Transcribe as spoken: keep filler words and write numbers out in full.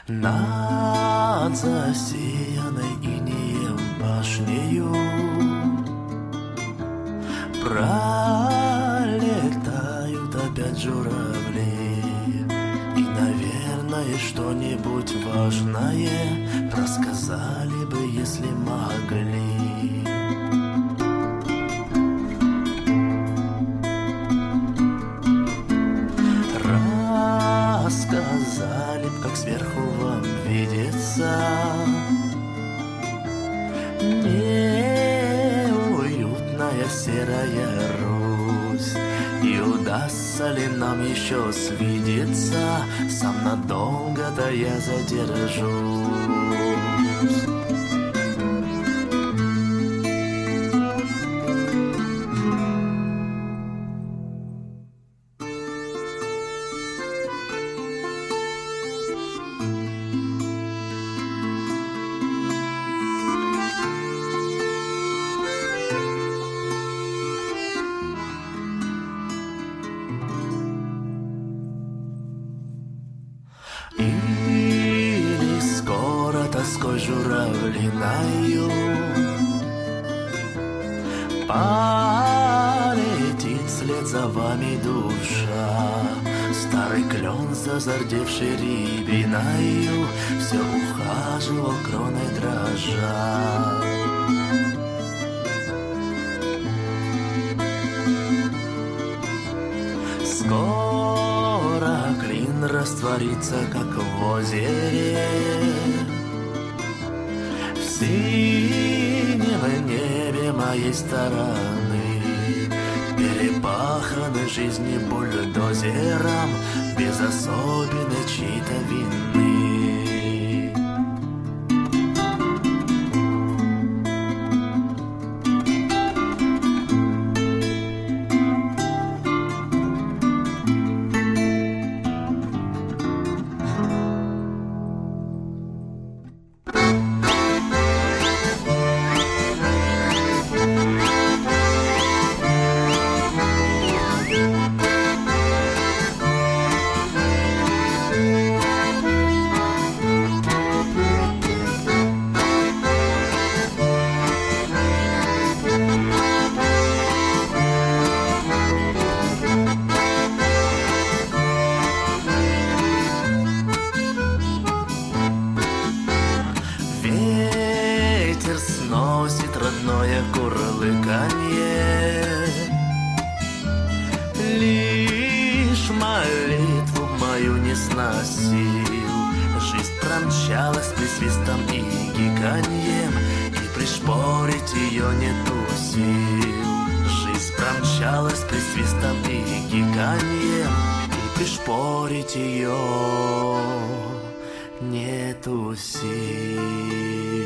Над засеянной инеем башнею пролетают опять журавли. И, наверное, что-нибудь важное рассказали бы, если могли. Рассказали б, как сверху вам видится неуютная серая Русь. И удастся ли нам еще свидеться, сам надолго-то я задержусь. И не скоро тоской журавлиною полетит вслед за вами душа. Старый клен, зазардевший рябиною, все ухаживал кроной дрожа. Скоро клин растворится, как в озере, в синем небе моей стороны, перепаханы жизни бульдозером, без особенной чьей-то вины. Ветер сносит родное курлыканье, лишь молитву мою не сносил. Жизнь промчалась присвистом и гиканьем, и пришпорить ее нету сил. Жизнь промчалась присвистом и гиканьем, и пришпорить ее нету сил.